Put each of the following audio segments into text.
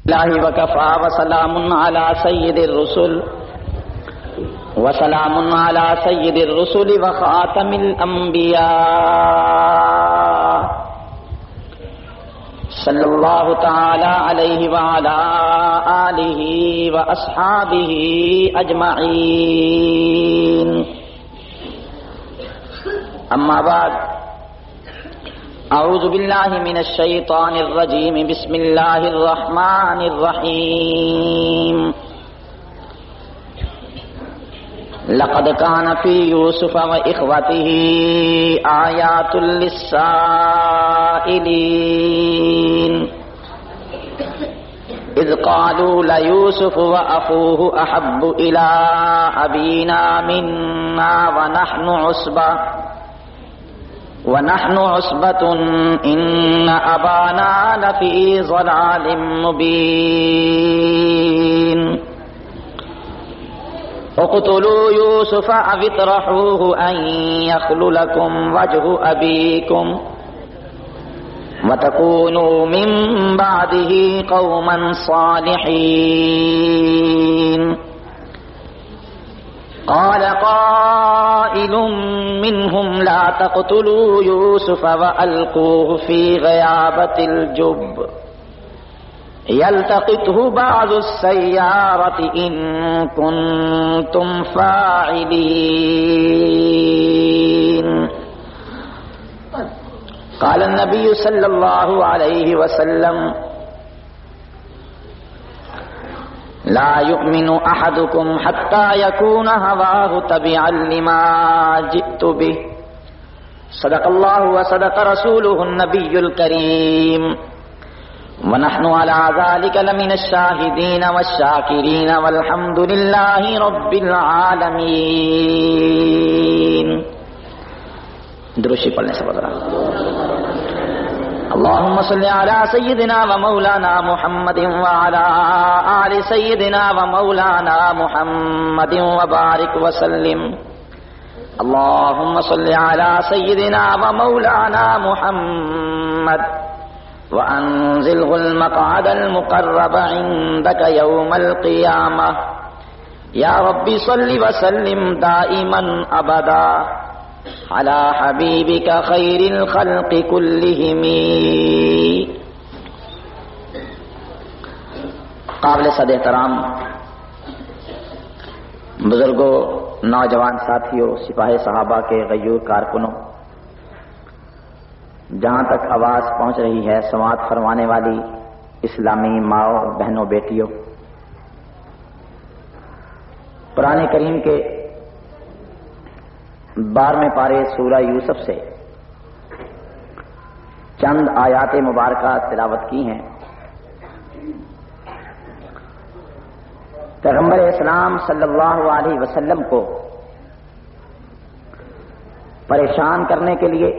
اللہ وکفى وسلام علی سید الرسل وسلام علی سید الرسل وخاتم الانبیاء صلی اللہ تعالی علیہ وعلی آلہ واصحابہ اجمعین اما بعد اعوذ باللہ من الشیطان الرجیم بسم اللہ الرحمن الرحیم لقد كان في يوسف وإخوته آيات للسائلين إذ قالوا ليوسف وأخوه أحب إلى أبينا منا ونحن عصبة إن أبانا لفي ضلال مبين اقتلوا يوسف أو اطرحوه أن يخل لكم وجه أبيكم وتكونوا من بعده قوما صالحين قال قائل منهم لا تقتلوا يوسف وألقوه في غيابة الجب يلتقطه بعض السيارة إن كنتم فاعلين قال النبي صلى الله عليه وسلم لا يؤمن أحدكم حتى يكون هواه تبعا لما جئت به صدق الله وصدق رسوله النبي الكريم ونحن على ذلك لمن الشاهدين والشاكرين والحمد لله رب العالمين. درشی پڑھنے سے بدلا اللهم صل على سيدنا ومولانا محمد وعلى آل سيدنا ومولانا محمد وبارك وسلم. اللهم صل على سيدنا ومولانا محمد وأنزله المقعد المقرب عندك يوم القيامة. يا رب صل وسلم دائما أبدا على حبيبك خير الخلق كلهم. قابل صد احترام بزرگوں، نوجوان ساتھیوں، سپاہی صحابہ کے غیور کارکنوں، جہاں تک آواز پہنچ رہی ہے سماعت فرمانے والی اسلامی ماؤں، بہنوں، بیٹیوں، قرآن کریم کے 12ویں پارے سورہ یوسف سے چند آیات مبارکہ تلاوت کی ہیں. پیغمبر اسلام صلی اللہ علیہ وسلم کو پریشان کرنے کے لیے،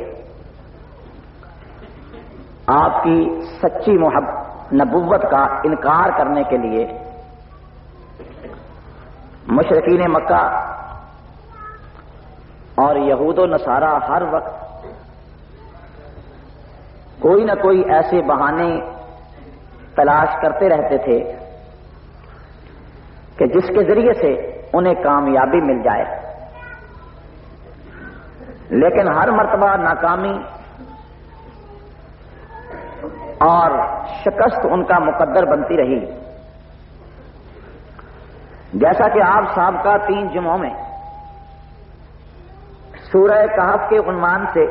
آپ کی سچی نبوت کا انکار کرنے کے لیے مشرکین مکہ اور یہود و نصارہ ہر وقت کوئی نہ کوئی ایسے بہانے تلاش کرتے رہتے تھے کہ جس کے ذریعے سے انہیں کامیابی مل جائے، لیکن ہر مرتبہ ناکامی اور شکست ان کا مقدر بنتی رہی. جیسا کہ آپ سابقہ 3 جمعوں میں سورہ کہف کے عنوان سے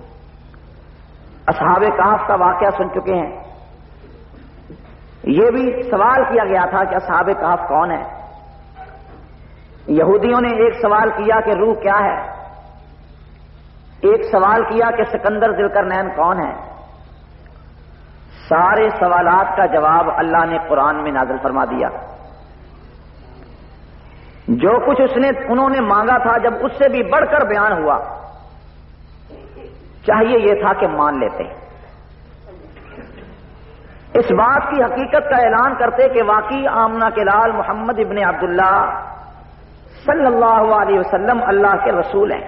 اصحاب کہف کا واقعہ سن چکے ہیں. یہ بھی سوال کیا گیا تھا کہ اصحاب کہف کون ہے. یہودیوں نے ایک سوال کیا کہ روح کیا ہے، ایک سوال کیا کہ سکندر ذوالقرنین کون ہے. سارے سوالات کا جواب اللہ نے قرآن میں نازل فرما دیا. جو کچھ انہوں نے مانگا تھا، جب اس سے بھی بڑھ کر بیان ہوا، چاہیے یہ تھا کہ مان لیتے، اس بات کی حقیقت کا اعلان کرتے کہ واقعی آمنہ کے لال محمد ابن عبداللہ صلی اللہ علیہ وسلم اللہ کے رسول ہیں.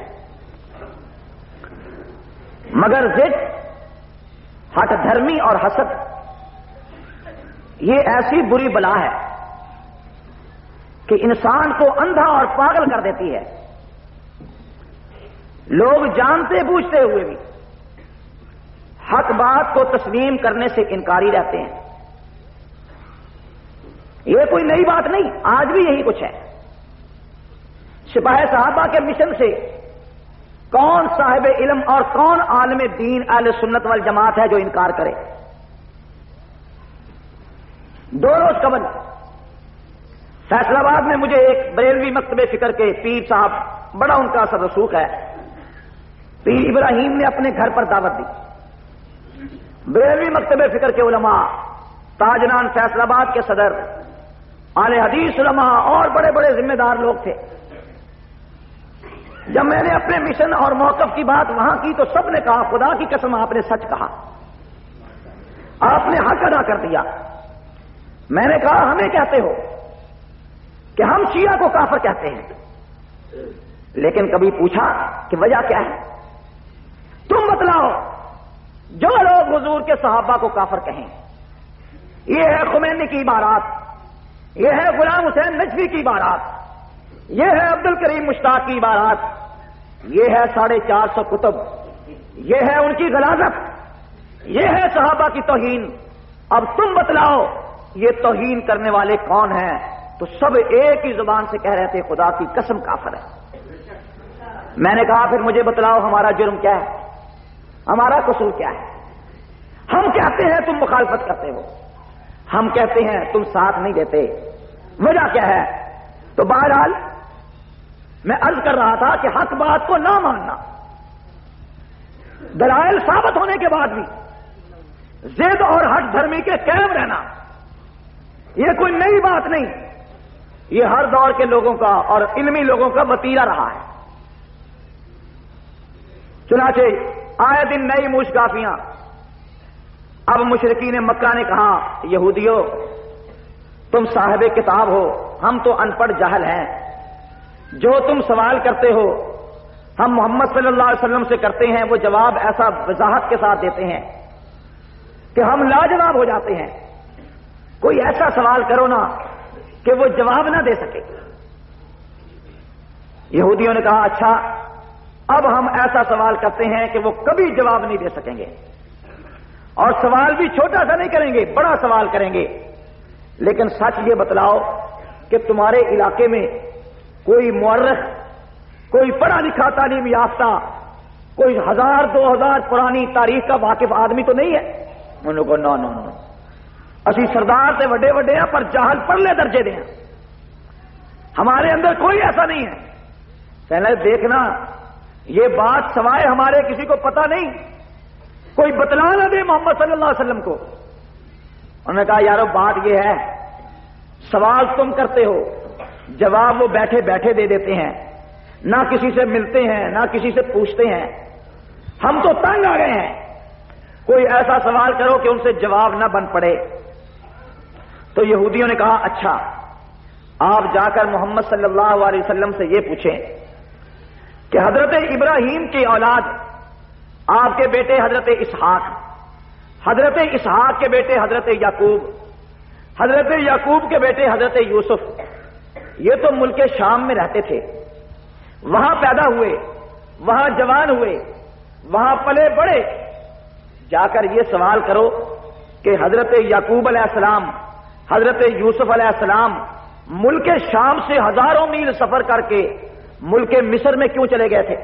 مگر ضد، ہٹ دھرمی اور حسد یہ ایسی بری بلا ہے کہ انسان کو اندھا اور پاگل کر دیتی ہے. لوگ جانتے بوجھتے ہوئے بھی حق بات کو تسلیم کرنے سے انکاری رہتے ہیں. یہ کوئی نئی بات نہیں، آج بھی یہی کچھ ہے. سپاہ صحابہ کے مشن سے کون صاحب علم اور کون عالم دین اہل سنت والجماعت ہے جو انکار کرے؟ 2 روز قبل فیصلہ آباد میں مجھے ایک بریلوی مکتب فکر کے پیر صاحب، بڑا ان کا اثر رسوخ ہے، پیر ابراہیم نے اپنے گھر پر دعوت دی. بریلوی مکتب فکر کے علماء، تاجران فیصلہ آباد کے صدر، اہل حدیث علماء اور بڑے بڑے ذمہ دار لوگ تھے. جب میں نے اپنے مشن اور موقف کی بات وہاں کی تو سب نے کہا خدا کی قسم آپ نے سچ کہا، آپ نے حق ادا کر دیا. میں نے کہا ہمیں کہتے ہو کہ ہم شیعہ کو کافر کہتے ہیں، لیکن کبھی پوچھا کہ وجہ کیا ہے؟ تم بتلاؤ. جو لوگ حضور کے صحابہ کو کافر کہیں، یہ ہے خمینی کی عبارات، یہ ہے غلام حسین نجفی کی عبارات، یہ ہے عبد الکریم مشتاق کی عبارات، یہ ہے 450 کتب، یہ ہے ان کی غلاظت، یہ ہے صحابہ کی توہین. اب تم بتلاؤ یہ توہین کرنے والے کون ہیں؟ تو سب ایک ہی زبان سے کہہ رہے تھے خدا کی قسم کافر ہے. میں نے کہا پھر مجھے بتلاؤ ہمارا جرم کیا ہے، ہمارا قصور کیا ہے؟ ہم کہتے ہیں تم مخالفت کرتے ہو، ہم کہتے ہیں تم ساتھ نہیں دیتے، وجہ کیا ہے؟ تو بہرحال میں عرض کر رہا تھا کہ حق بات کو نہ ماننا، دلائل ثابت ہونے کے بعد بھی ضد اور ہٹ دھرمی کے قائم رہنا، یہ کوئی نئی بات نہیں، یہ ہر دور کے لوگوں کا اور علمی لوگوں کا وتیرہ رہا ہے. چنانچہ آئے دن نئی موشگافیاں. اب مشرکین مکہ نے کہا یہودیوں تم صاحب کتاب ہو، ہم تو ان پڑھ جاہل ہیں، جو تم سوال کرتے ہو ہم محمد صلی اللہ علیہ وسلم سے کرتے ہیں وہ جواب ایسا وضاحت کے ساتھ دیتے ہیں کہ ہم لاجواب ہو جاتے ہیں. کوئی ایسا سوال کرو نا کہ وہ جواب نہ دے سکے. یہودیوں نے کہا اچھا اب ہم ایسا سوال کرتے ہیں کہ وہ کبھی جواب نہیں دے سکیں گے، اور سوال بھی چھوٹا سا نہیں کریں گے، بڑا سوال کریں گے. لیکن سچ یہ بتلاؤ کہ تمہارے علاقے میں کوئی مورخ، کوئی پڑھا لکھا تعلیم یافتہ، کوئی 1000-2000 پرانی تاریخ کا واقف آدمی تو نہیں ہے؟ انہوں کو نو اسی سردار سے وڈے وڈے ہیں پر جاہل پرلے درجے دے ہیں، ہمارے اندر کوئی ایسا نہیں ہے. پہلے دیکھنا یہ بات سوائے ہمارے کسی کو پتا نہیں، کوئی بتلا نہ دے محمد صلی اللہ علیہ وسلم کو. انہوں نے کہا یارو بات یہ ہے سوال تم کرتے ہو، جواب وہ بیٹھے بیٹھے دے دیتے ہیں، نہ کسی سے ملتے ہیں نہ کسی سے پوچھتے ہیں. ہم تو تنگ آ گئے ہیں، کوئی ایسا سوال کرو کہ ان سے جواب نہ بن پڑے. تو یہودیوں نے کہا اچھا آپ جا کر محمد صلی اللہ علیہ وسلم سے یہ پوچھیں کہ حضرت ابراہیم کی اولاد آپ کے بیٹے حضرت اسحاق، حضرت اسحاق کے بیٹے حضرت یعقوب، حضرت یعقوب کے بیٹے حضرت یوسف، یہ تو ملک شام میں رہتے تھے، وہاں پیدا ہوئے، وہاں جوان ہوئے، وہاں پلے بڑے. جا کر یہ سوال کرو کہ حضرت یعقوب علیہ السلام، حضرت یوسف علیہ السلام ملک شام سے ہزاروں میل سفر کر کے ملک مصر میں کیوں چلے گئے تھے؟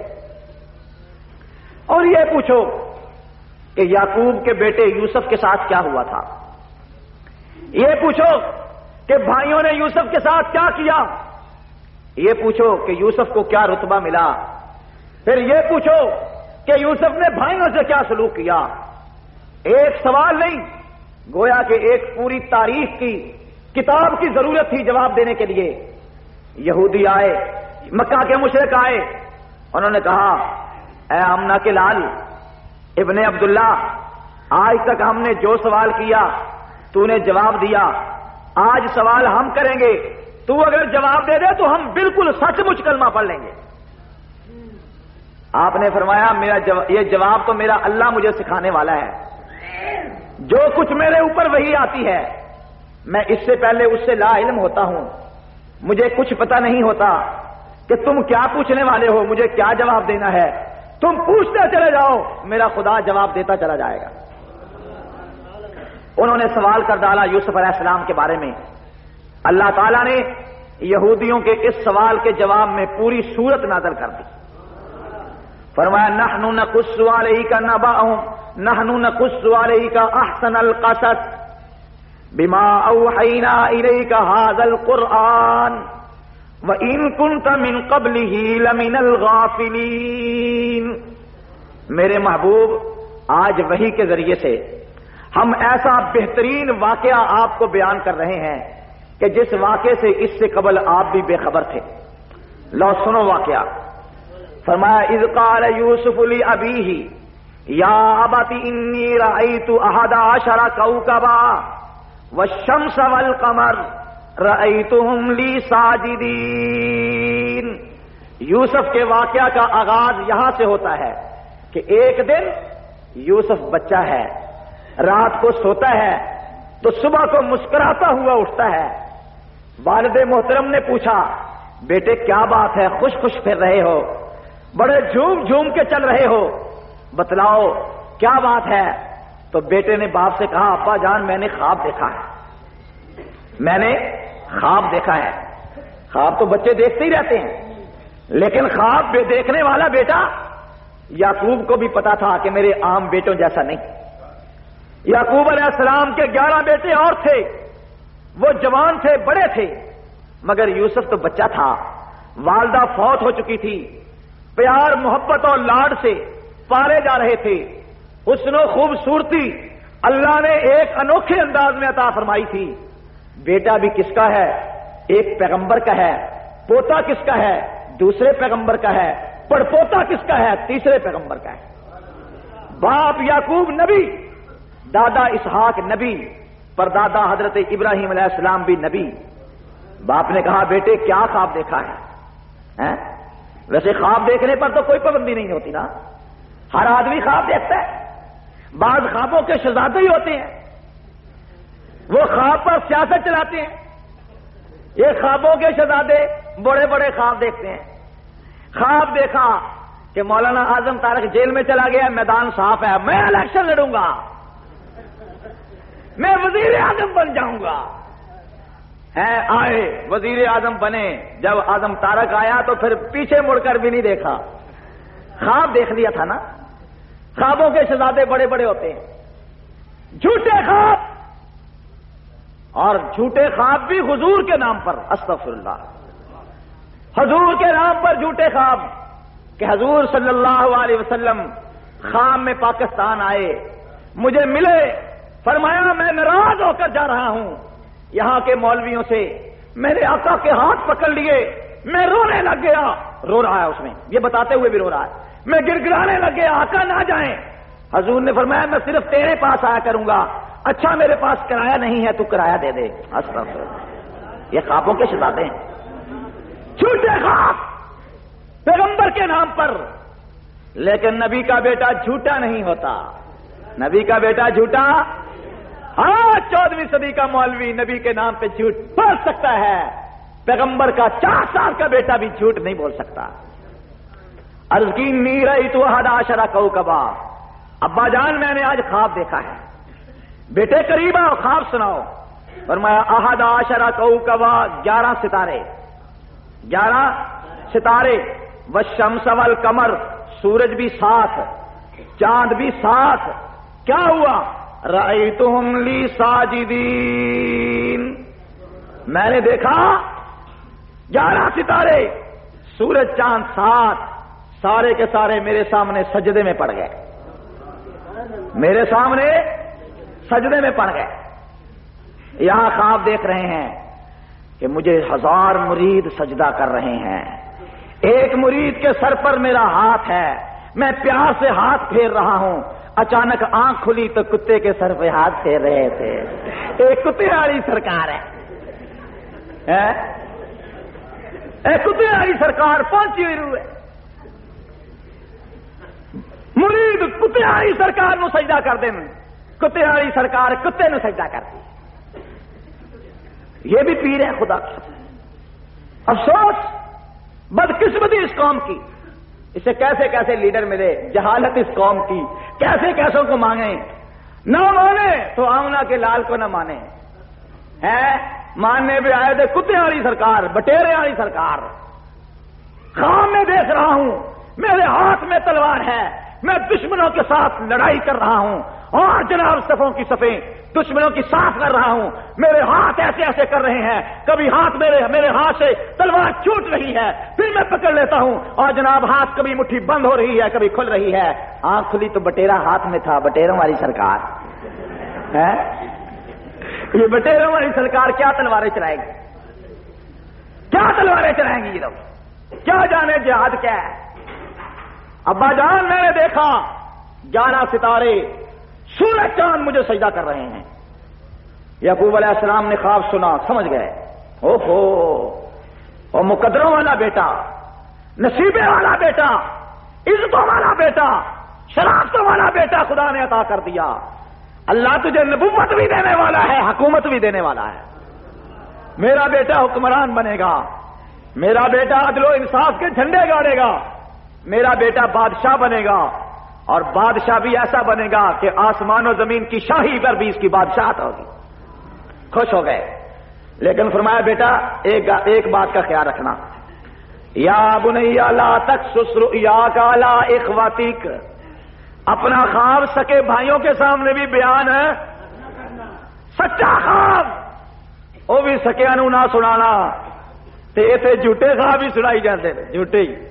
اور یہ پوچھو کہ یعقوب کے بیٹے یوسف کے ساتھ کیا ہوا تھا. یہ پوچھو کہ بھائیوں نے یوسف کے ساتھ کیا کیا. یہ پوچھو کہ یوسف کو کیا رتبہ ملا. پھر یہ پوچھو کہ یوسف نے بھائیوں سے کیا سلوک کیا. ایک سوال نہیں، گویا کہ ایک پوری تاریخ کی کتاب کی ضرورت تھی جواب دینے کے لیے. یہودی آئے، مکہ کے مشرک آئے، انہوں نے کہا اے آمنہ کے لال ابن عبداللہ، آج تک ہم نے جو سوال کیا تو نے جواب دیا، آج سوال ہم کریں گے، تو اگر جواب دے دے تو ہم بالکل سچ مچ کلمہ پڑھ لیں گے. آپ نے فرمایا یہ جواب تو میرا اللہ مجھے سکھانے والا ہے. جو کچھ میرے اوپر وحی آتی ہے میں اس سے پہلے اس سے لا علم ہوتا ہوں، مجھے کچھ پتہ نہیں ہوتا کہ تم کیا پوچھنے والے ہو، مجھے کیا جواب دینا ہے، تم پوچھتے چلے جاؤ، میرا خدا جواب دیتا چلا جائے گا۔ انہوں نے سوال کر ڈالا یوسف علیہ السلام کے بارے میں۔ اللہ تعالیٰ نے یہودیوں کے اس سوال کے جواب میں پوری سورت نازل کر دی۔ فرمایا نحن نقص علیک نبأہم نحن نقص علیک احسن القصص بما اوحینا الیک ھذا القرآن وَإِن كُنتَ مِن قَبْلِهِ لَمِنَ الْغَافِلِينَ۔ میرے محبوب، آج وحی کے ذریعے سے ہم ایسا بہترین واقعہ آپ کو بیان کر رہے ہیں کہ جس واقعے سے اس سے قبل آپ بھی بے خبر تھے۔ لو سنو واقعہ۔ فرمایا اذ قال یوسف لأبیہ یا ابت انی رأیت احد عشر کوکبا والشمس والقمر رأیتہم لی ساجدین۔ یوسف کے واقعہ کا آغاز یہاں سے ہوتا ہے کہ ایک دن یوسف بچہ ہے، رات کو سوتا ہے تو صبح کو مسکراتا ہوا اٹھتا ہے۔ والد محترم نے پوچھا بیٹے کیا بات ہے، خوش خوش پھر رہے ہو، بڑے جھوم جھوم کے چل رہے ہو، بتلاؤ کیا بات ہے؟ تو بیٹے نے باپ سے کہا ابا جان میں نے خواب دیکھا ہے، میں نے خواب دیکھا ہے۔ خواب تو بچے دیکھتے ہی رہتے ہیں، لیکن خواب دیکھنے والا بیٹا یعقوب کو بھی پتا تھا کہ میرے عام بیٹوں جیسا نہیں۔ یعقوب علیہ السلام کے 11 بیٹے اور تھے، وہ جوان تھے، بڑے تھے، مگر یوسف تو بچہ تھا۔ والدہ فوت ہو چکی تھی، پیار محبت اور لاڈ سے پالے جا رہے تھے۔ حسن و خوبصورتی اللہ نے ایک انوکھے انداز میں عطا فرمائی تھی۔ بیٹا بھی کس کا ہے؟ ایک پیغمبر کا ہے۔ پوتا کس کا ہے؟ دوسرے پیغمبر کا ہے۔ پڑپوتا کس کا ہے؟ تیسرے پیغمبر کا ہے۔ باپ یعقوب نبی، دادا اسحاق نبی، پردادا حضرت ابراہیم علیہ السلام بھی نبی۔ باپ نے کہا بیٹے کیا خواب دیکھا ہے؟ ویسے خواب دیکھنے پر تو کوئی پابندی نہیں ہوتی نا، ہر آدمی خواب دیکھتا ہے۔ بعض خوابوں کے شہزادے ہی ہوتے ہیں، وہ خواب پر سیاست چلاتے ہیں۔ یہ خوابوں کے شہزادے بڑے بڑے خواب دیکھتے ہیں۔ خواب دیکھا کہ مولانا اعظم طارق جیل میں چلا گیا، میدان صاف ہے، میں الیکشن لڑوں گا، میں وزیر اعظم بن جاؤں گا۔ آئے وزیر اعظم بنے، جب اعظم طارق آیا تو پھر پیچھے مڑ کر بھی نہیں دیکھا، خواب دیکھ لیا تھا نا۔ خوابوں کے شہزادے بڑے بڑے ہوتے ہیں، جھوٹے خواب، اور جھوٹے خواب بھی حضور کے نام پر، استغفر اللہ، حضور کے نام پر جھوٹے خواب کہ حضور صلی اللہ علیہ وسلم خواب میں پاکستان آئے، مجھے ملے، فرمایا میں ناراض ہو کر جا رہا ہوں یہاں کے مولویوں سے، میرے آقا کے ہاتھ پکڑ لیے، میں رونے لگ گیا، رو رہا ہے اس میں، یہ بتاتے ہوئے بھی رو رہا ہے، میں گر گرانے لگ گیا، آقا نہ جائیں۔ حضور نے فرمایا میں صرف تیرے پاس آیا کروں گا، اچھا میرے پاس کرایہ نہیں ہے تو کرایہ دے دے۔ یہ خوابوں کے شہزادے ہیں، جھوٹے خواب پیغمبر کے نام پر۔ لیکن نبی کا بیٹا جھوٹا نہیں ہوتا، نبی کا بیٹا جھوٹا، ہاں 14ویں صدی کا مولوی نبی کے نام پہ جھوٹ بول سکتا ہے، پیغمبر کا 4 سال کا بیٹا بھی جھوٹ نہیں بول سکتا۔ عرض کی انی رأیت احد عشر کوکبا، ابا جان میں نے آج خواب دیکھا ہے۔ بیٹے قریب آؤ خواب سناؤ۔ فرمایا احد عشر کوکبا، 11 ستارے، 11 ستارے، والشمس والقمر، سورج بھی ساتھ، چاند بھی ساتھ۔ کیا ہوا؟ رأیتہم لی ساجدین، میں نے دیکھا 11 ستارے، سورج چاند ساتھ، سارے کے سارے میرے سامنے سجدے میں پڑ گئے، میرے سامنے سجدے میں پڑ گئے۔ یہاں خواب دیکھ رہے ہیں کہ مجھے 1000 مرید سجدہ کر رہے ہیں، ایک مرید کے سر پر میرا ہاتھ ہے، میں پیار سے ہاتھ پھیر رہا ہوں، اچانک آنکھ کھلی تو کتے کے سر پہ ہاتھ پھیر رہے تھے۔ ایک کتے والی سرکار ہے، ایک کتے والی سرکار پہنچی ہوئی روح ہے، مرید کتے والی سرکار نو سجدہ کر دیں، کتے والی سرکار کتے نو سجدہ کرتی۔ یہ بھی پیر ہیں خدا کی. افسوس، بدقسمتی اس قوم کی. اسے کیسے کیسے لیڈر ملے، جہالت اس قوم کی. کیسے کیسوں کو مانگیں، نہ مانے تو آمنا کے لال کو نہ مانے. ہے ماننے بھی آئے تھے کتے والی سرکار، بٹیرے والی سرکار. خواب میں دیکھ رہا ہوں میرے ہاتھ میں تلوار ہے، میں دشمنوں کے ساتھ لڑائی کر رہا ہوں، اور جناب صفوں کی صفیں دشمنوں کی صاف کر رہا ہوں. میرے ہاتھ ایسے ایسے کر رہے ہیں، کبھی ہاتھ میرے ہاتھ سے تلوار چھوٹ رہی ہے، پھر میں پکڑ لیتا ہوں، اور جناب ہاتھ کبھی مٹھی بند ہو رہی ہے، کبھی کھل رہی ہے. آنکھ کھلی تو بٹیرا ہاتھ میں تھا، بٹیروں والی سرکار ہے. یہ بٹیروں والی سرکار کیا تلواریں چلائے گی، کیا تلواریں چلائیں گی یہ لوگ، کیا جانے جہاد کیا ہے. ابا جان میں نے دیکھا 11 ستارے سورج چاند مجھے سجدہ کر رہے ہیں. یعقوب علیہ السلام نے خواب سنا، سمجھ گئے اوہو، اور مقدروں والا بیٹا، نصیبے والا بیٹا، عزتوں والا بیٹا، شرافتوں والا بیٹا خدا نے عطا کر دیا. اللہ تجھے نبوت بھی دینے والا ہے، حکومت بھی دینے والا ہے. میرا بیٹا حکمران بنے گا، میرا بیٹا عدل و انصاف کے جھنڈے گاڑے گا، میرا بیٹا بادشاہ بنے گا، اور بادشاہ بھی ایسا بنے گا کہ آسمان و زمین کی شاہی پر بھی اس کی بادشاہت ہوگی. خوش ہو گئے. لیکن فرمایا بیٹا ایک بات کا خیال رکھنا، یا بنیا لا تقصص رؤیاک علی اخواتک، اپنا خواب سکے بھائیوں کے سامنے بھی بیان ہے. سچا خواب وہ بھی سکیا نو نہ سنانا، تے جھوٹے خواب ہی سنائی جاتے ہیں، جھوٹے ہی.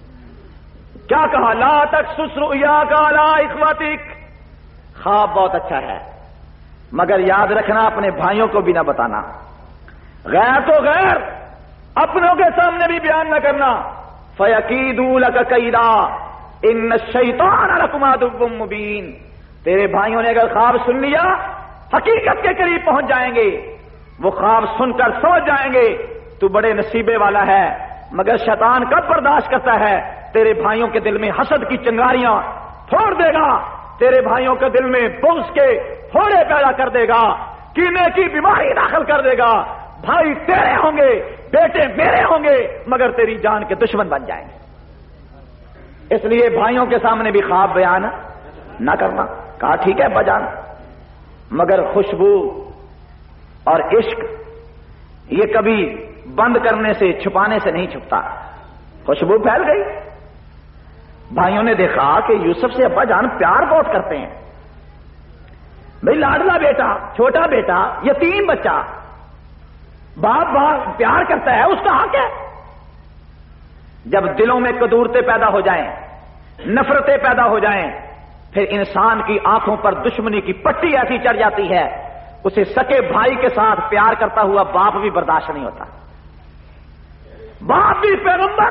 کیا کہا، لا تقصص رؤیاک علی اخواتک. خواب بہت اچھا ہے، مگر یاد رکھنا اپنے بھائیوں کو بھی نہ بتانا. غیر تو غیر، اپنوں کے سامنے بھی بیان نہ کرنا. فَيَكِيدُوا لَكَ كَيْدًا إِنَّ الشَّيْطَانَ لَكُمْ عَدُوٌّ مُّبِينٌ. تیرے بھائیوں نے اگر خواب سن لیا حقیقت کے قریب پہنچ جائیں گے، وہ خواب سن کر سوچ جائیں گے تو بڑے نصیبے والا ہے. مگر شیطان کب برداشت کرتا ہے، تیرے بھائیوں کے دل میں حسد کی چنگاریاں پھوڑ دے گا، تیرے بھائیوں کے دل میں بغض کے پھوڑے پیدا کر دے گا، کینے کی بیماری داخل کر دے گا. بھائی تیرے ہوں گے، بیٹے میرے ہوں گے، مگر تیری جان کے دشمن بن جائیں گے. اس لیے بھائیوں کے سامنے بھی خواب بیان نہ کرنا. کہا ٹھیک ہے بجان، مگر خوشبو اور عشق یہ کبھی بند کرنے سے چھپانے سے نہیں چھپتا. خوشبو پھیل گئی. بھائیوں نے دیکھا کہ یوسف سے ابا جان پیار بہت کرتے ہیں. بھئی لاڈلا بیٹا، چھوٹا بیٹا، یتیم بچہ، باپ پیار کرتا ہے، اس کا حق ہے. جب دلوں میں کدورتیں پیدا ہو جائیں، نفرتیں پیدا ہو جائیں، پھر انسان کی آنکھوں پر دشمنی کی پٹی ایسی چڑھ جاتی ہے، اسے سکے بھائی کے ساتھ پیار کرتا ہوا باپ بھی برداشت نہیں ہوتا. باپ بھی پیغمبر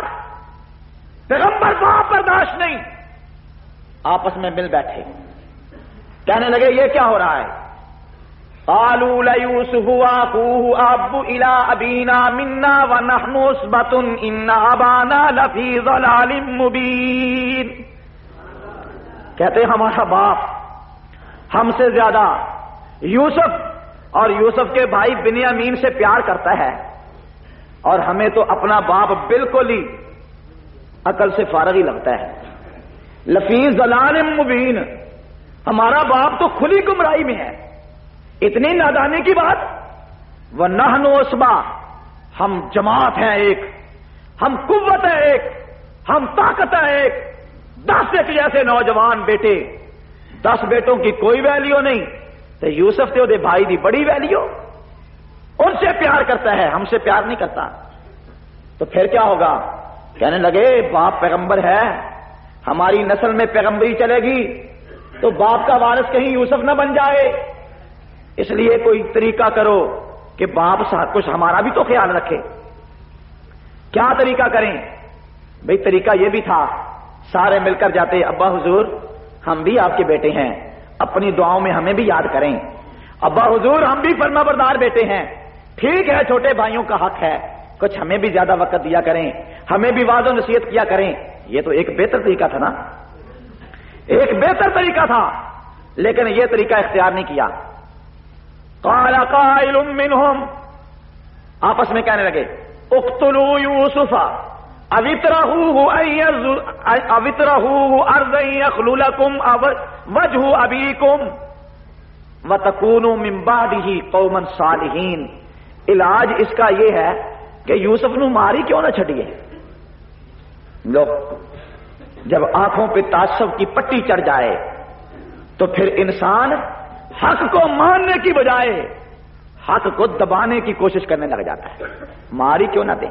باپ برداشت نہیں. آپس میں مل بیٹھے، کہنے لگے یہ کیا ہو رہا ہے. قالوا ليوسف واخوه احب الى ابينا منا ونحن عصبة ان ابانا لفي ضلال مبين. کہتے ہمارا باپ ہم سے زیادہ یوسف اور یوسف کے بھائی بنیامین سے پیار کرتا ہے، اور ہمیں تو اپنا باپ بالکل ہی عقل سے فارغ ہی لگتا ہے. لفی ضلال مبین، ہمارا باپ تو کھلی گمراہی میں ہے. اتنی نادانی کی بات. وَنَحْنُ عُصْبَةٌ، ہم جماعت ہیں ایک، ہم قوت ہے ایک، ہم طاقت ہے ایک. 10 ایک جیسے نوجوان بیٹے، 10 بیٹوں کی کوئی ویلیو نہیں. تو یوسف تے دے بھائی دی بڑی ویلیو. ان سے پیار کرتا ہے، ہم سے پیار نہیں کرتا. تو پھر کیا ہوگا. کہنے لگے باپ پیغمبر ہے، ہماری نسل میں پیغمبری چلے گی تو باپ کا وارث کہیں یوسف نہ بن جائے. اس لیے کوئی طریقہ کرو کہ باپ کچھ ہمارا بھی تو خیال رکھے. کیا طریقہ کریں. بھئی طریقہ یہ بھی تھا، سارے مل کر جاتے، ابا حضور ہم بھی آپ کے بیٹے ہیں، اپنی دعاؤں میں ہمیں بھی یاد کریں. ابا حضور ہم بھی فرما بردار بیٹے ہیں، ٹھیک ہے چھوٹے بھائیوں کا حق ہے، کچھ ہمیں بھی زیادہ وقت دیا کریں، ہمیں بھی واضح و نصیحت کیا کریں. یہ تو ایک بہتر طریقہ تھا نا، ایک بہتر طریقہ تھا. لیکن یہ طریقہ اختیار نہیں کیا. قال قائل منهم، آپس میں کہنے لگے اقتلوا یوسف اوِطْرَحُوهُ أَرْضًا يَخْلُ لَكُمْ وَجْهُ أَبِيكُمْ وَتَكُونُوا مِنْ بَعْدِهِ قَوْمًا صَالِحِينَ. علاج اس کا یہ ہے کہ یوسف نو ماری کیوں نہ چھڑیے. لوگ جب آنکھوں پہ تعصب کی پٹی چڑھ جائے تو پھر انسان حق کو ماننے کی بجائے حق کو دبانے کی کوشش کرنے لگ جاتا ہے. ماری کیوں نہ دیں,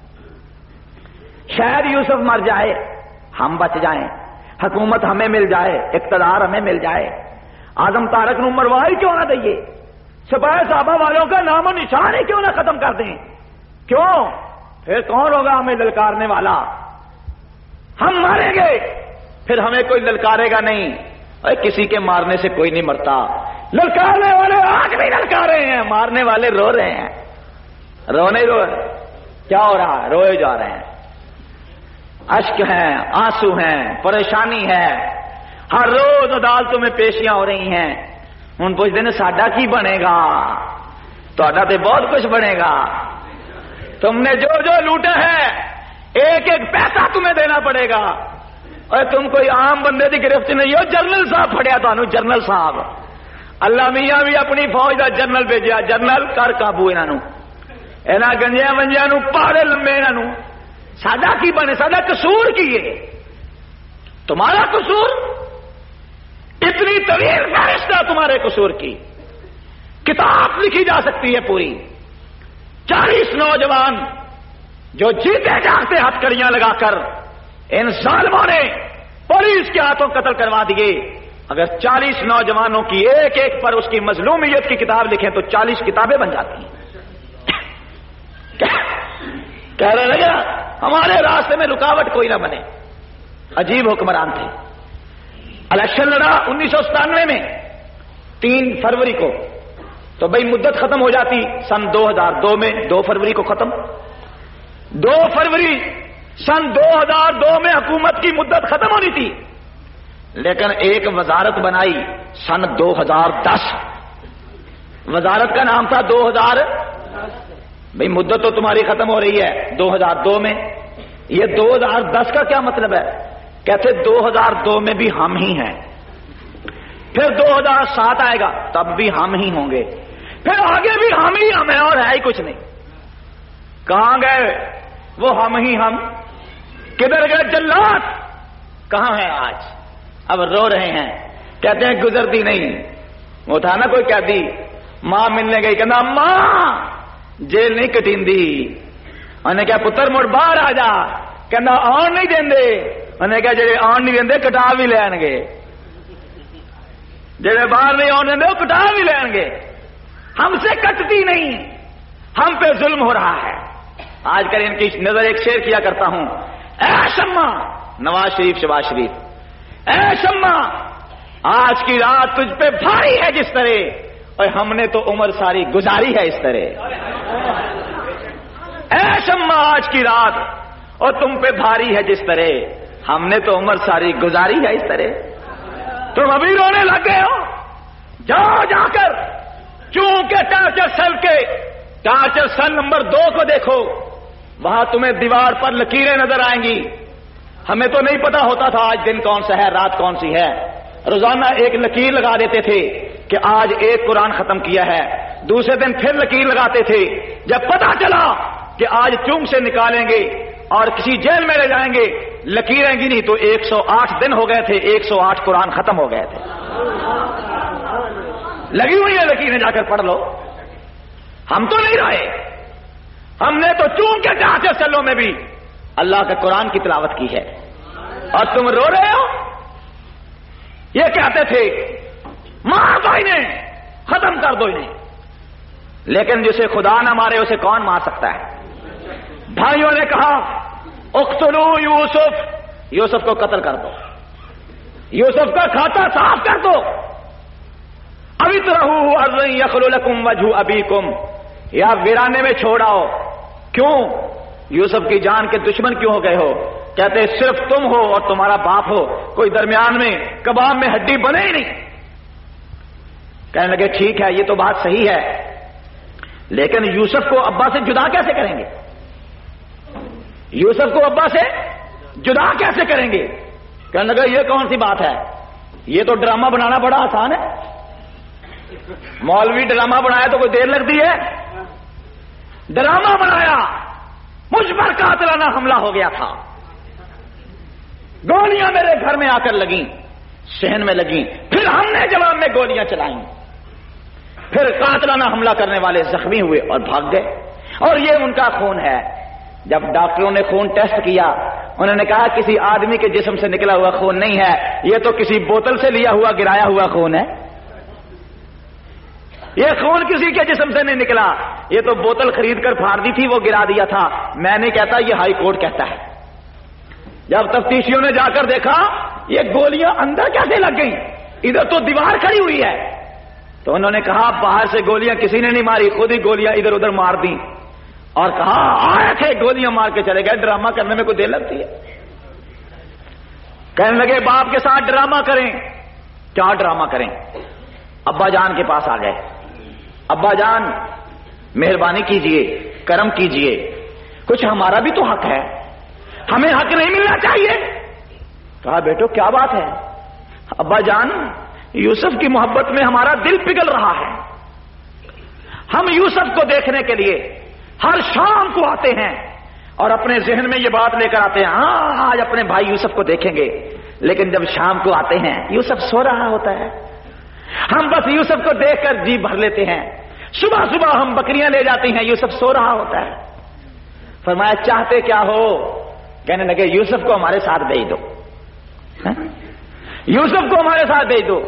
شاید یوسف مر جائے ہم بچ جائیں, حکومت ہمیں مل جائے, اقتدار ہمیں مل جائے. آدم طارق نو مروائی کیوں نہ دئیے, سپاہی صحابہ والوں کا نام و نشان ہی کیوں نہ ختم کر دیں. کیوں؟ پھر کون ہوگا ہمیں للکارنے والا؟ ہم ماریں گے پھر ہمیں کوئی للکارے گا نہیں. اے کسی کے مارنے سے کوئی نہیں مرتا. للکارنے والے آج بھی للکار رہے ہیں, مارنے والے رو رہے ہیں. رونے رو کیا ہو رہا ہے؟ روئے جا رہے ہیں. اشک ہیں, آنسو ہیں, پریشانی ہے. ہر روز عدالتوں میں پیشیاں ہو رہی ہیں. ہن پوچھتے ہیں ساڈا کی بنے گا؟ تہاڈا تے بہت کچھ بنے گا. تم نے جو جو لوٹا ہے ایک ایک پیسہ تمہیں دینا پڑے گا. اور تم کوئی عام بندے کی گرفت نہیں ہو. جنرل صاحب پھڑیا تانوں, جنرل صاحب. اللہ میاں بھی اپنی فوج کا جنرل بھیجیا, جنرل کر قابو انہاں گنجیاں ونجیاں نو پاڑے لمبے انہاں. ساڈا کی بنے؟ ساڈا قصور کی ہے؟ تمہارا قصور اتنی طویل فہرست ہے تمہارے قصور کی, کتاب لکھی جا سکتی ہے پوری. 40 نوجوان جو جیتے جاگتے ہتھکڑیاں لگا کر ان ظالموں نے پولیس کے ہاتھوں قتل کروا دیے. اگر 40 نوجوانوں کی ایک ایک پر اس کی مظلومیت کی کتاب لکھیں تو 40 کتابیں بن جاتی ہیں. کہہ رہے لگا ہمارے راستے میں رکاوٹ کوئی نہ بنے. عجیب حکمران تھے. الیکشن لڑا 1997 میں 3 فروری کو, تو بھئی مدت ختم ہو جاتی سن 2002 میں. 2 فروری کو ختم. 2 فروری سن 2002 میں حکومت کی مدت ختم ہونی تھی, لیکن ایک وزارت بنائی سن 2010. وزارت کا نام تھا 2000. بھئی مدت تو تمہاری ختم ہو رہی ہے 2002 میں, یہ 2010 کا کیا مطلب ہے؟ کہتے 2002 میں بھی ہم ہی ہیں, پھر 2007 آئے گا تب بھی ہم ہی ہوں گے, پھر آگے بھی ہم ہی ہم ہیں, اور ہے ہی کچھ نہیں. کہاں گئے وہ ہم ہی ہم؟ کدھر گئے جلات؟ کہاں ہیں آج؟ اب رو رہے ہیں, کہتے ہیں گزرتی نہیں. وہ تھا نا کوئی قیدی, ماں ملنے گئی, کہنا ماں جیل نہیں کٹیندی. انہیں کہا پتر مڑ باہر آ جا, کہنا آن نہیں دیندے. انہیں کہا جڑے آن نہیں دیندے کٹا بھی لین گے, جڑے باہر نہیں آن دیندے وہ کٹا بھی لین گے. ہم سے کٹتی نہیں, ہم پہ ظلم ہو رہا ہے. آج کل ان کی نظر ایک شعر کیا کرتا ہوں, اے شمع, نواز شریف شباز شریف, اے شمع آج کی رات تجھ پہ بھاری ہے جس طرح, اور ہم نے تو عمر ساری گزاری ہے اس طرح. اے شمع آج کی رات اور تم پہ بھاری ہے جس طرح, ہم نے تو عمر ساری گزاری ہے اس طرح. تم ابھی رونے لگ گئے ہو, جاؤ جا کر چونکہ ٹارچر سیل نمبر 2 کو دیکھو, وہاں تمہیں دیوار پر لکیریں نظر آئیں گی. ہمیں تو نہیں پتا ہوتا تھا آج دن کون سا ہے, رات کون سی ہے. روزانہ ایک لکیر لگا دیتے تھے کہ آج ایک قرآن ختم کیا ہے, دوسرے دن پھر لکیر لگاتے تھے. جب پتا چلا کہ آج چونک سے نکالیں گے اور کسی جیل میں لے جائیں گے, لکیریں گنی تو 108 دن ہو گئے تھے, 108 قرآن ختم ہو گئے تھے. لگی ہوئی ہے لکیریں, جا کر پڑھ لو. ہم تو نہیں رہے, ہم نے تو چونکہ ٹارچر سیلوں میں بھی اللہ کے قرآن کی تلاوت کی ہے, اور تم رو رہے ہو. یہ کہتے تھے مار دو انہیں, ختم کر دو انہیں, لیکن جسے خدا نہ مارے اسے کون مار سکتا ہے؟ بھائیوں نے کہا اقتلوا یوسف, یوسف کو قتل کر دو, یوسف کا کھاتا صاف کر دو. اوِطْرَحُوهُ أَرْضًا يَخْلُ لَكُمْ وَجْهُ أَبِيكُمْ, یا ویرانے میں چھوڑ آؤ. کیوں؟ یوسف کی جان کے دشمن کیوں ہو گئے ہو؟ کہتے صرف تم ہو اور تمہارا باپ ہو, کوئی درمیان میں کباب میں ہڈی بنے ہی نہیں. کہنے لگے ٹھیک ہے, یہ تو بات صحیح ہے, لیکن یوسف کو ابا سے جدا کیسے کریں گے؟ یوسف کو ابا سے جدا کیسے کریں گے؟ کہنے لگا یہ کون سی بات ہے، یہ تو ڈرامہ بنانا بڑا آسان ہے، مولوی ڈرامہ بنایا تو کوئی دیر لگتی ہے؟ ڈرامہ بنایا، مجھ پر قاتلانہ حملہ ہو گیا تھا، گولیاں میرے گھر میں آ کر لگیں، صحن میں لگیں، پھر ہم نے جواب میں گولیاں چلائیں، پھر قاتلانہ حملہ کرنے والے زخمی ہوئے اور بھاگ گئے، اور یہ ان کا خون ہے۔ جب ڈاکٹروں نے خون ٹیسٹ کیا، انہوں نے کہا کسی آدمی کے جسم سے نکلا ہوا خون نہیں ہے، یہ تو کسی بوتل سے لیا ہوا گرایا ہوا خون ہے، یہ خون کسی کے جسم سے نہیں نکلا، یہ تو بوتل خرید کر پھاڑ دی تھی، وہ گرا دیا تھا۔ میں نہیں کہتا، یہ ہائی کورٹ کہتا ہے۔ جب تفتیشیوں نے جا کر دیکھا یہ گولیاں اندر کیسے لگ گئیں، ادھر تو دیوار کھڑی ہوئی ہے، تو انہوں نے کہا باہر سے گولیاں کسی نے نہیں ماری، خود ہی گولیاں ادھر ادھر مار دی، اور کہا آئے تھے گولیاں مار کے چلے گئے، ڈرامہ کرنے میں کوئی دیر لگتی ہے؟ کہنے لگے باپ کے ساتھ ڈرامہ کریں۔ کیا ڈرامہ کریں؟ ابا جان کے پاس آ گئے، ابا جان مہربانی کیجئے، کرم کیجئے، کچھ ہمارا بھی تو حق ہے، ہمیں حق نہیں ملنا چاہیے؟ کہا بیٹو کیا بات ہے؟ ابا جان یوسف کی محبت میں ہمارا دل پگھل رہا ہے، ہم یوسف کو دیکھنے کے لیے ہر شام کو آتے ہیں اور اپنے ذہن میں یہ بات لے کر آتے ہیں، ہاں آج اپنے بھائی یوسف کو دیکھیں گے، لیکن جب شام کو آتے ہیں یوسف سو رہا ہوتا ہے، ہم بس یوسف کو دیکھ کر جی بھر لیتے ہیں، صبح صبح ہم بکریاں لے جاتے ہیں، یوسف سو رہا ہوتا ہے۔ فرمایا چاہتے کیا ہو؟ کہنے لگے یوسف کو ہمارے ساتھ بھیج دو، یوسف کو ہمارے ساتھ بھیج دو،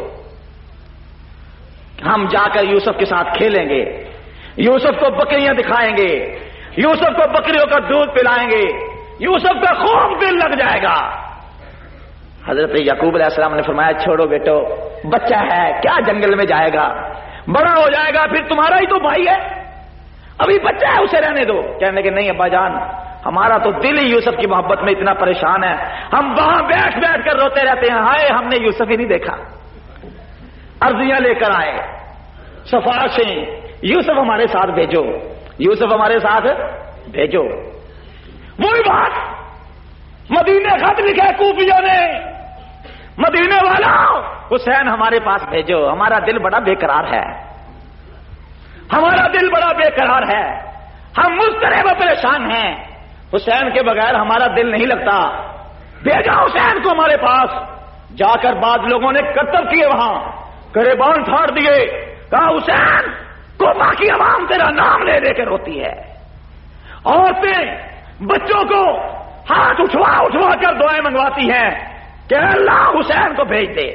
ہم جا کر یوسف کے ساتھ کھیلیں گے، یوسف کو بکریاں دکھائیں گے، یوسف کو بکریوں کا دودھ پلائیں گے، یوسف کا خوب دل لگ جائے گا۔ حضرت یعقوب علیہ السلام نے فرمایا چھوڑو بیٹو، بچہ ہے، کیا جنگل میں جائے گا، بڑا ہو جائے گا پھر تمہارا ہی تو بھائی ہے، ابھی بچہ ہے اسے رہنے دو۔ کہنے کہ نہیں ابا جان، ہمارا تو دل ہی یوسف کی محبت میں اتنا پریشان ہے، ہم وہاں بیٹھ بیٹھ کر روتے رہتے ہیں، ہائے ہم نے یوسف ہی نہیں دیکھا۔ عرضیاں لے کر آئے، سفارشیں، یوسف ہمارے ساتھ بھیجو، یوسف ہمارے ساتھ بھیجو۔ وہی بات مدینے خط لکھے کوفیوں نے، مدینے والا حسین ہمارے پاس بھیجو، ہمارا دل بڑا بے قرار ہے، ہمارا دل بڑا بے قرار ہے، ہم مضطرب و پریشان ہیں، حسین کے بغیر ہمارا دل نہیں لگتا، بھیجا حسین کو ہمارے پاس۔ جا کر بعض لوگوں نے قتل کیے، وہاں گریبان پھاڑ دیے، کہا حسین کوفہ کی عوام تیرا نام لے لے کے روتی ہے، عورتیں بچوں کو ہاتھ اٹھوا اٹھوا کر دعائیں منگواتی ہیں کہ اللہ حسین کو بھیج دے۔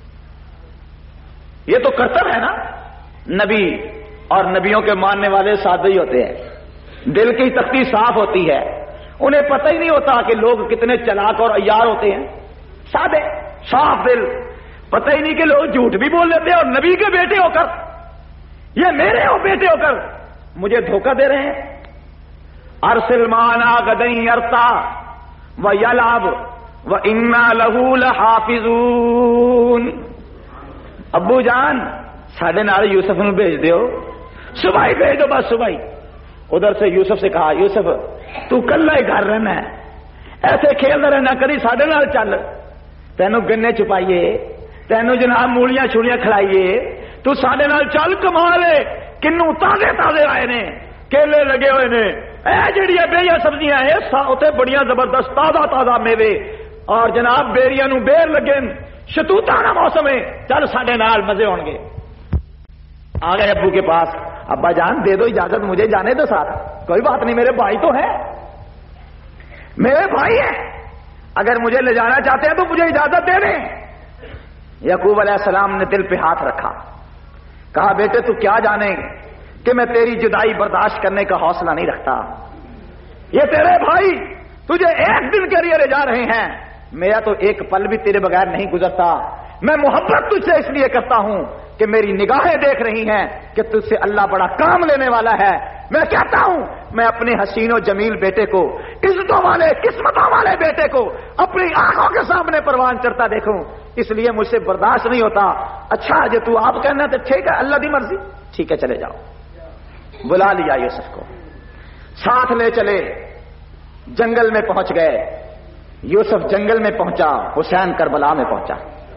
یہ تو کرتب ہے نا، نبی اور نبیوں کے ماننے والے سادے ہی ہوتے ہیں، دل کی تختی صاف ہوتی ہے، انہیں پتہ ہی نہیں ہوتا کہ لوگ کتنے چلاک اور عیار ہوتے ہیں، سادے صاف دل، پتہ ہی نہیں کہ لوگ جھوٹ بھی بول لیتے ہیں، اور نبی کے بیٹے ہو کر، یہ میرے ہو بیٹے ہو کر مجھے دھوکہ دے رہے ہیں۔ ارسل معنا غدا یرتا ویلعب وانا له لحافظون۔ ابو جان ساڈے نال یوسف نو بھیج دیو، صبح ہی بھیج دو، بس صبح ہی۔ ادھر سے یوسف سے کہا یوسف تو کلا ہی گھر رہنا ہے، ایسے کھیلتا رہنا، کدی ساڈے نال چل، تینوں گنے چھپائیے، تینوں جناب مولیاں چھوڑیاں کھلائیے، تو ساڈے نال چل، کمال ہے، کنوں تازے تازے آئے نے، کیلے لگے ہوئے نے، اے جڑیاں بیریاں سبزیاں ہیں اتنے بڑیاں زبردست تازہ تازہ میوے، اور جناب بیریاں نو بیر لگے، شتوتاں دا موسم ہے، چل ساڈے نال مزے ہون گے۔ آ گئے ابو کے پاس، ابا جان دے دو اجازت، مجھے جانے دو ساتھ۔ کوئی بات نہیں، میرے بھائی تو ہیں، میرے بھائی ہیں، اگر مجھے لے جانا چاہتے ہیں تو مجھے اجازت دے دیں۔ یعقوب علیہ السلام نے دل پہ ہاتھ رکھا، کہا بیٹے تو کیا جانے کہ میں تیری جدائی برداشت کرنے کا حوصلہ نہیں رکھتا، یہ تیرے بھائی تجھے ایک دن کے لیے لے جا رہے ہیں، میرا تو ایک پل بھی تیرے بغیر نہیں گزرتا، میں محبت تجھ سے اس لیے کرتا ہوں کہ میری نگاہیں دیکھ رہی ہیں کہ تجھ سے اللہ بڑا کام لینے والا ہے، میں کہتا ہوں میں اپنے حسین و جمیل بیٹے کو، عزتوں والے قسمتوں والے بیٹے کو اپنی آنکھوں کے سامنے پروان چڑھتا دیکھوں، اس لیے مجھ سے برداشت نہیں ہوتا۔ اچھا جو تو آپ کہنا تو ٹھیک ہے، اللہ دی مرضی، ٹھیک ہے چلے جاؤ۔ بلا لیا یوسف کو، ساتھ لے چلے، جنگل میں پہنچ گئے۔ یوسف جنگل میں پہنچا، حسین کربلا میں پہنچا۔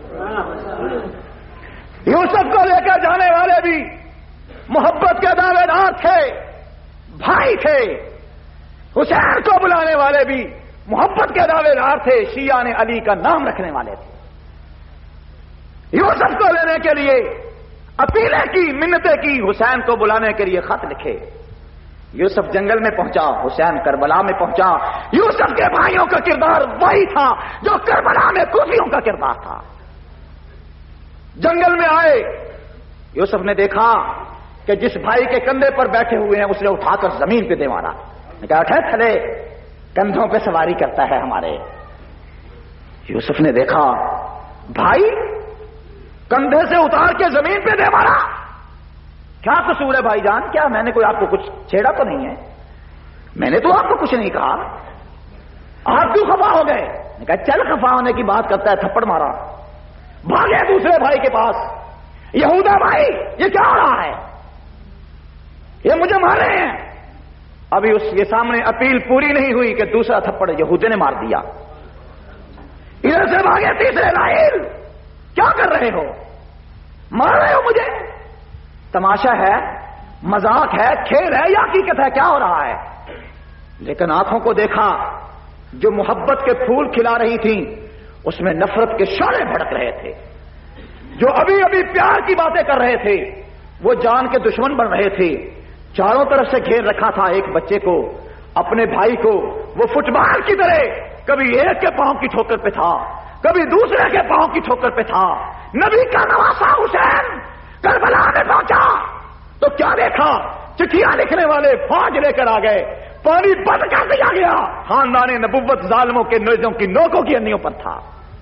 یوسف کو لے کر جانے والے بھی محبت کے دعوے دار تھے، بھائی تھے۔ حسین کو بلانے والے بھی محبت کے دعوے دار تھے، شیعہ نے علی کا نام رکھنے والے تھے۔ یوسف کو لینے کے لیے اپیلیں کی، منتیں کی، حسین کو بلانے کے لیے خط لکھے۔ یوسف جنگل میں پہنچا، حسین کربلا میں پہنچا۔ یوسف کے بھائیوں کا کردار وہی تھا جو کربلا میں کوفیوں کا کردار تھا۔ جنگل میں آئے، یوسف نے دیکھا کہ جس بھائی کے کندھے پر بیٹھے ہوئے ہیں اس نے اٹھا کر زمین پہ دے مارا۔ کہا اٹھے تھلے، کندھوں پہ سواری کرتا ہے ہمارے۔ یوسف نے دیکھا بھائی کندھے سے اتار کے زمین پہ دے مارا، کیا قصور ہے بھائی جان؟ کیا میں نے کوئی آپ کو کچھ چھیڑا تو نہیں ہے؟ میں نے تو آپ کو کچھ نہیں کہا، آپ کیوں خفا ہو گئے؟ نے کہا چل خفا ہونے کی بات کرتا ہے، تھپڑ مارا۔ بھاگے دوسرے بھائی کے پاس، یہودا بھائی یہ کیا ہو رہا ہے؟ یہ مجھے مارے ہیں۔ ابھی اس کے سامنے اپیل پوری نہیں ہوئی کہ دوسرا تھپڑ یہودے نے مار دیا۔ ادھر سے بھاگے تیسرے، لائل کیا کر رہے ہو؟ مار رہے ہو مجھے؟ تماشا ہے، مذاق ہے، کھیل ہے یا حقیقت ہے؟ کیا ہو رہا ہے؟ لیکن آنکھوں کو دیکھا، جو محبت کے پھول کھلا رہی تھیں اس میں نفرت کے شعلے بھڑک رہے تھے۔ جو ابھی ابھی پیار کی باتیں کر رہے تھے وہ جان کے دشمن بن رہے تھے۔ چاروں طرف سے گھیر رکھا تھا ایک بچے کو، اپنے بھائی کو۔ وہ فٹ بال کی طرح کبھی ایک کے پاؤں کی ٹھوکر پہ تھا، کبھی دوسرے کے پاؤں کی ٹھوکر پہ تھا۔ نبی کا نواسا حسین کربلا میں پہنچا تو کیا دیکھا؟ چٹھیاں لکھنے والے فوج لے کر آ گئے، پانی بند کر دیا گیا۔ خاندان نبوت ظالموں کے نیزوں کی نوکوں کی انیوں پر تھا۔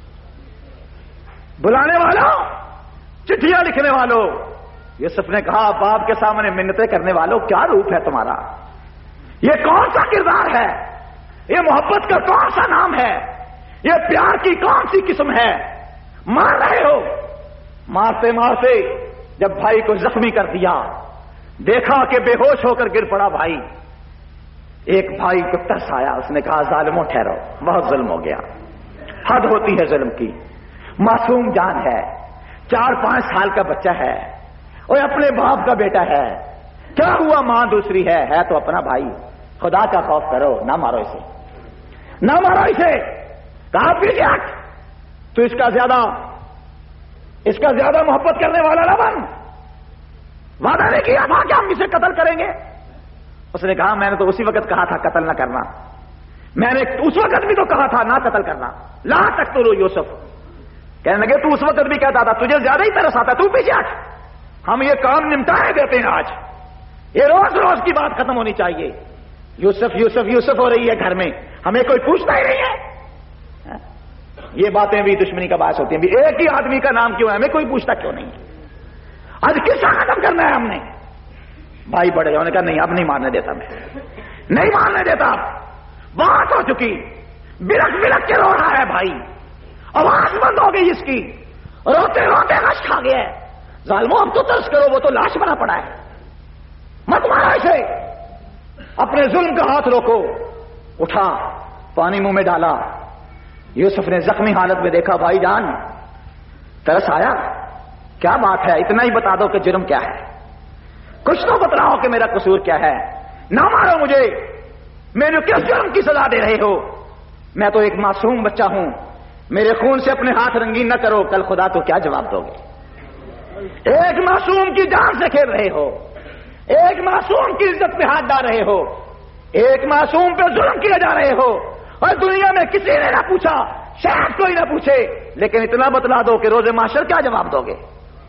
بلانے والوں، چٹھیاں لکھنے والوں، یوسف نے کہا باپ کے سامنے منتیں کرنے والوں کیا روپ ہے تمہارا؟ یہ کون سا کردار ہے؟ یہ محبت کا کون سا نام ہے؟ یہ پیار کی کون سی قسم ہے؟ مار رہے ہو۔ مارتے مارتے جب بھائی کو زخمی کر دیا، دیکھا کہ بے ہوش ہو کر گر پڑا بھائی۔ ایک بھائی کو ترس آیا، اس نے کہا ظالموں ٹھہرو، بہت ظلم ہو گیا، حد ہوتی ہے ظلم کی۔ معصوم جان ہے، 4-5 سال کا بچہ ہے، اور اپنے باپ کا بیٹا ہے، کیا ہوا؟ ماں دوسری ہے تو اپنا بھائی، خدا کا خوف کرو، نہ مارو اسے، نہ مارو اسے۔ کہا پیچھے ہٹ، تو اس کا زیادہ محبت کرنے والا نہ بن۔ وعدہ نہیں کیا تھا کہ ہم اسے قتل کریں گے؟ اس نے کہا میں نے تو اسی وقت کہا تھا قتل نہ کرنا، میں نے اس وقت بھی تو کہا تھا نہ قتل کرنا۔ لا تقتلوا یوسف، کہنے لگے تو اس وقت بھی کہتا تھا، تجھے زیادہ ہی ترس آتا، تو پیچھے ہٹ، ہم یہ کام نمٹائے دیتے ہیں آج، یہ روز روز کی بات ختم ہونی چاہیے۔ یوسف یوسف یوسف ہو رہی ہے گھر میں، ہمیں کوئی پوچھتا ہی نہیں ہے۔ یہ باتیں بھی دشمنی کا باعث ہوتی ہیں۔ بھی ایک ہی آدمی کا نام کیوں ہے، ہمیں کوئی پوچھتا کیوں نہیں ہے؟ آج کس کا ختم کرنا ہے ہم نے؟ بھائی بڑے انہوں نے کہا نہیں اب نہیں مارنے دیتا، میں نہیں مارنے دیتا، بات ہو چکی۔ بلک بلک کے رو رہا ہے بھائی، آواز بند ہو گئی اس کی، روتے روتے غش کھا گیا ہے۔ ظالموں اب تو ترس کرو، وہ تو لاش بنا پڑا ہے، مت مارا اسے، اپنے ظلم کا ہاتھ روکو۔ اٹھا، پانی منہ میں ڈالا۔ یوسف نے زخمی حالت میں دیکھا بھائی جان، ترس آیا؟ کیا بات ہے؟ اتنا ہی بتا دو کہ جرم کیا ہے، کچھ تو بتلاؤ کہ میرا قصور کیا ہے، نہ مارو مجھے، میرے کس جرم کی سزا دے رہے ہو؟ میں تو ایک معصوم بچہ ہوں، میرے خون سے اپنے ہاتھ رنگین نہ کرو، کل خدا تو کیا جواب دو گے؟ ایک معصوم کی جان سے کھیل رہے ہو، ایک معصوم کی عزت پہ ہاتھ ڈال رہے ہو، ایک معصوم پہ ظلم کیے جا رہے ہو، اور دنیا میں کسی نے نہ پوچھا، شاید کوئی نہ پوچھے، لیکن اتنا بتلا دو کہ روز محشر کیا جواب دو گے؟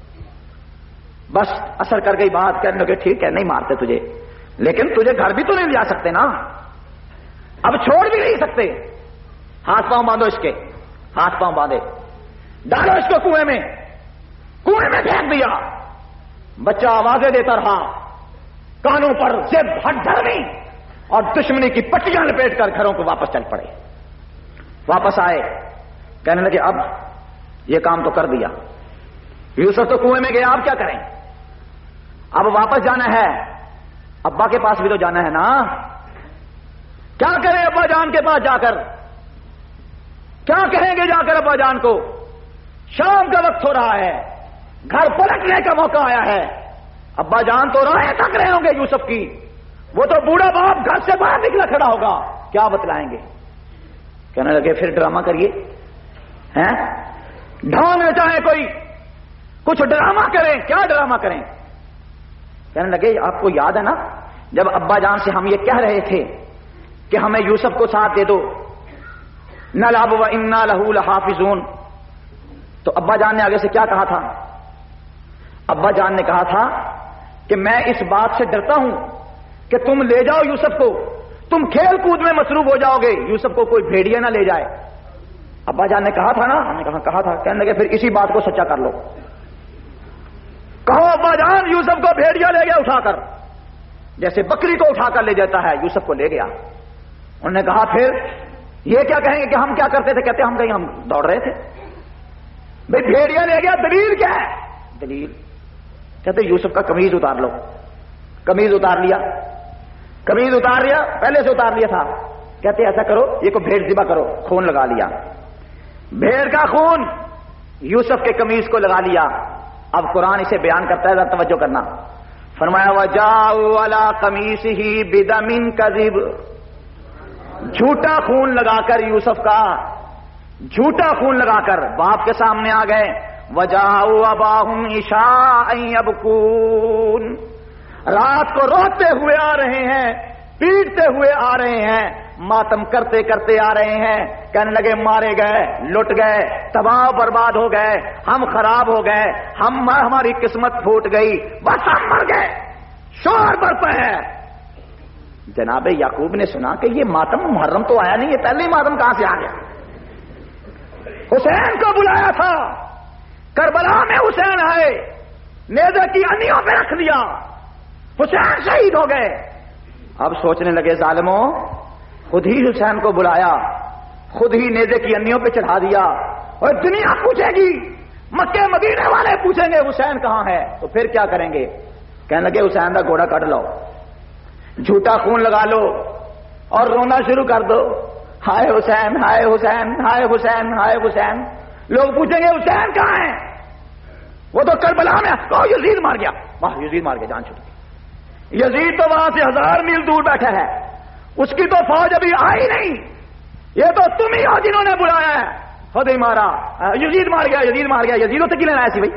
بس اثر کر گئی بات، کہنے لگے ٹھیک ہے نہیں مارتے تجھے، لیکن تجھے گھر بھی تو نہیں جا سکتے نا، اب چھوڑ بھی نہیں سکتے، ہاتھ پاؤں باندھو اس کے، ہاتھ پاؤں باندھے، ڈالو اس کو کنویں میں پھینک دیا۔ بچہ آوازیں دیتا رہا، کانوں پر ضد ہٹ دھرمی، اور دشمنی کی پٹیاں لپیٹ کر گھروں کو واپس چل پڑے۔ واپس آئے، کہنے لگے اب یہ کام تو کر دیا، یوسف تو کنویں میں گیا، اب کیا کریں؟ اب واپس جانا ہے، ابا کے پاس بھی تو جانا ہے نا. کیا کریں ابا جان کے پاس جا کر؟ کیا کہیں گے جا کر ابا جان کو؟ شام کا وقت ہو رہا ہے، گھر پلٹنے کا موقع آیا ہے. ابا جان تو راہیں تک رہے ہوں گے یوسف کی، وہ تو بوڑھا باپ گھر سے باہر نکلا کھڑا ہوگا، کیا بتلائیں گے؟ کہنے لگے پھر ڈرامہ کریے، ہیں ڈھونگنا چاہے کوئی کچھ ڈرامہ کریں. کیا ڈرامہ کریں؟ کہنے لگے آپ کو یاد ہے نا جب ابا جان سے ہم یہ کہہ رہے تھے کہ ہمیں یوسف کو ساتھ دے دو، نلعب وانا لہ لحافظون، تو ابا جان نے آگے سے کیا کہا تھا؟ ابا جان نے کہا تھا کہ میں اس بات سے ڈرتا ہوں کہ تم لے جاؤ یوسف کو، تم کھیل کود میں مصروف ہو جاؤ گے، یوسف کو کوئی بھیڑیا نہ لے جائے. ابا جان نے کہا تھا نا، ہم نے کہا تھا. کہنے لگے پھر اسی بات کو سچا کر لو، کہو ابا جان یوسف کو بھیڑیا لے گیا اٹھا کر، جیسے بکری کو اٹھا کر لے جاتا ہے، یوسف کو لے گیا. انہوں نے کہا پھر یہ کیا کہیں گے کہ ہم کیا کرتے تھے؟ کہتے ہم کہیں ہم دوڑ رہے تھے. بھائی بھیڑیا لے گیا، دلیل کیا ہے؟ دلیل کہتے یوسف کا قمیض اتار لو. قمیض اتار لیا، قمیض اتار لیا، پہلے سے اتار لیا تھا. کہتے ایسا کرو یہ کو بھیڑ ذبح کرو، خون لگا لیا، بھیڑ کا خون یوسف کے قمیض کو لگا لیا. اب قرآن اسے بیان کرتا ہے، ذرا توجہ کرنا. فرمایا وجاءوا علی قمیصہ بدم کذب، جھوٹا خون لگا کر یوسف کا، جھوٹا خون لگا کر باپ کے سامنے آ گئے. وجاءوا اباہم عشاء یبکون، رات کو روتے ہوئے آ رہے ہیں، پیٹتے ہوئے آ رہے ہیں، ماتم کرتے کرتے آ رہے ہیں. کہنے لگے مارے گئے، لٹ گئے، تباہ برباد ہو گئے، ہم خراب ہو گئے، ہماری قسمت پھوٹ گئی، بس ہم مر گئے. شور برپا ہے. جناب یعقوب نے سنا کہ یہ ماتم محرم تو آیا نہیں، یہ پہلے ہی ماتم کہاں سے آ گیا؟ حسین کو بلایا تھا، کربلا میں حسین آئے، نیزے کی انیوں پہ رکھ دیا، حسین شہید ہو گئے. اب سوچنے لگے ظالموں، خود ہی حسین کو بلایا، خود ہی نیزے کی انیوں پہ چڑھا دیا، اور دنیا پوچھے گی، مکے مدینے والے پوچھیں گے حسین کہاں ہے، تو پھر کیا کریں گے؟ کہنے لگے حسین کا گھوڑا کٹ لو، جھوٹا خون لگا لو اور رونا شروع کر دو، ہائے حسین ہائے حسین ہائے حسین ہائے حسین. لوگ پوچھیں گے حسین کہاں ہیں؟ وہ تو کربلا میں، کہو یزید مار گیا، واہ یزید مار گیا، جان چھوٹ گئی. یزید تو وہاں سے 1000 میل دور بیٹھا ہے، اس کی تو فوج ابھی آئی نہیں، یہ تو تم ہی ہو جنہوں نے بلایا ہے. خود ہی مارا، یزید مار گیا، یزید مار گیا. یزید تو کی لینا ایسی بھائی؟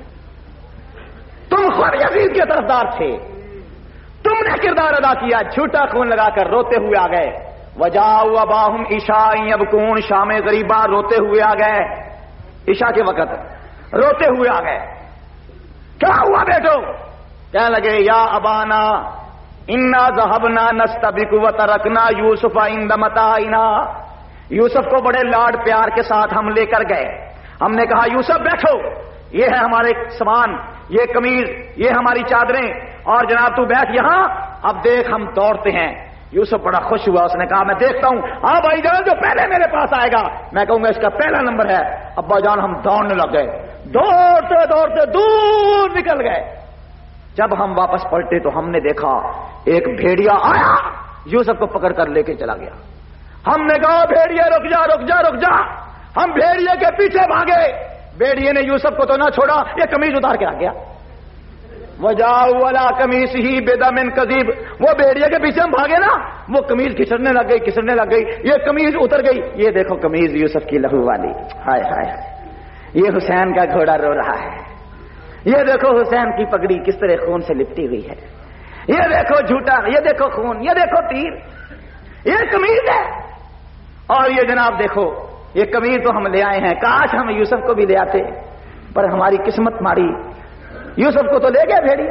تم خود یزید کے طرفدار تھے، تم نے کردار ادا کیا، جھوٹا خون لگا کر روتے ہوئے آ گئے. وجاءوا اباہم عشاء یبکون، شام غریبہ روتے ہوئے آ گئے، عشاء کے وقت روتے ہوئے آ گئے. کیا ہوا بیٹو؟ کہنے لگے یا ابانا انا ذهبنا نستبق وترکنا یوسف عند متاعنا. یوسف کو بڑے لاڈ پیار کے ساتھ ہم لے کر گئے، ہم نے کہا یوسف بیٹھو، یہ ہے ہمارے سامان، یہ قمیض، یہ ہماری چادریں، اور جناب تو بیٹھ یہاں، اب دیکھ ہم دوڑتے ہیں. یوسف بڑا خوش ہوا، اس نے کہا میں دیکھتا ہوں، ہاں بھائی جان جو پہلے میرے پاس آئے گا میں کہوں گا اس کا پہلا نمبر ہے. ابا جان ہم دوڑنے لگ گئے، دوڑتے دوڑتے دور نکل گئے. جب ہم واپس پلٹے تو ہم نے دیکھا ایک بھیڑیا آیا، یوسف کو پکڑ کر لے کے چلا گیا. ہم نے کہا بھیڑیا رک جا رک جا رک جا. ہم بھیڑیے کے پیچھے بھاگے، بھیڑیے نے یوسف کو تو نہ چھوڑا، یہ قمیض اتار کے رکھ گیا. وجاءوا علی قمیصہ بدم کذب، وہ بھیڑیے کے پیچھے ہم بھاگے نا، وہ قمیض کھسرنے لگ گئی، کھسرنے لگ گئی، یہ قمیض اتر گئی. یہ دیکھو قمیض یوسف کی لہو والی، ہائے ہائے. یہ حسین کا گھوڑا رو رہا ہے، یہ دیکھو حسین کی پگڑی کس طرح خون سے لپٹی ہوئی ہے، یہ دیکھو جھوٹا، یہ دیکھو خون، یہ دیکھو تیر، یہ قمیض ہے. اور یہ جناب دیکھو یہ قمیض تو ہم لے آئے ہیں، کاش ہم یوسف کو بھی لے آتے، پر ہماری قسمت ماری، یوسف کو تو لے گئے بھیڑیا.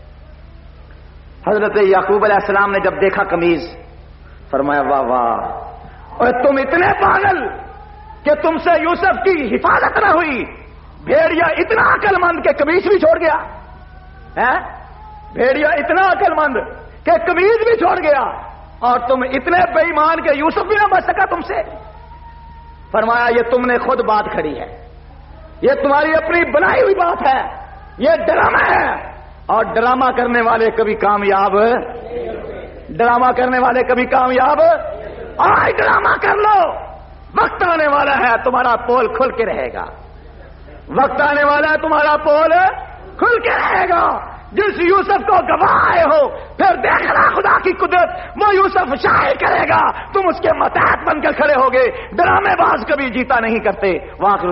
حضرت یعقوب علیہ السلام نے جب دیکھا قمیض، فرمایا واہ واہ، اور تم اتنے پاگل کہ تم سے یوسف کی حفاظت نہ ہوئی. بھیڑیا اتنا عقل مند کہ قمیض بھی چھوڑ گیا، بھیڑیا اتنا عقل مند کہ قمیض بھی چھوڑ گیا، اور تم اتنے بے ایمان کہ یوسف بھی نہ بچ سکا تم سے. فرمایا یہ تم نے خود بات کھڑی ہے، یہ تمہاری اپنی بنائی ہوئی بات ہے، یہ ڈرامہ ہے. اور ڈرامہ کرنے والے کبھی کامیاب، ڈرامہ کرنے والے کبھی کامیاب، آج ڈرامہ کر لو، وقت آنے والا ہے تمہارا پول کھل کے رہے گا، وقت آنے والا ہے تمہارا پول کھل کے رہے گا۔ جس یوسف کو گوائے ہو پھر دیکھنا خدا کی قدرت، وہ یوسف شائع کرے گا، تم اس کے متحد بن کر کھڑے ہوگے۔ ڈرامے باز کبھی جیتا نہیں کرتے۔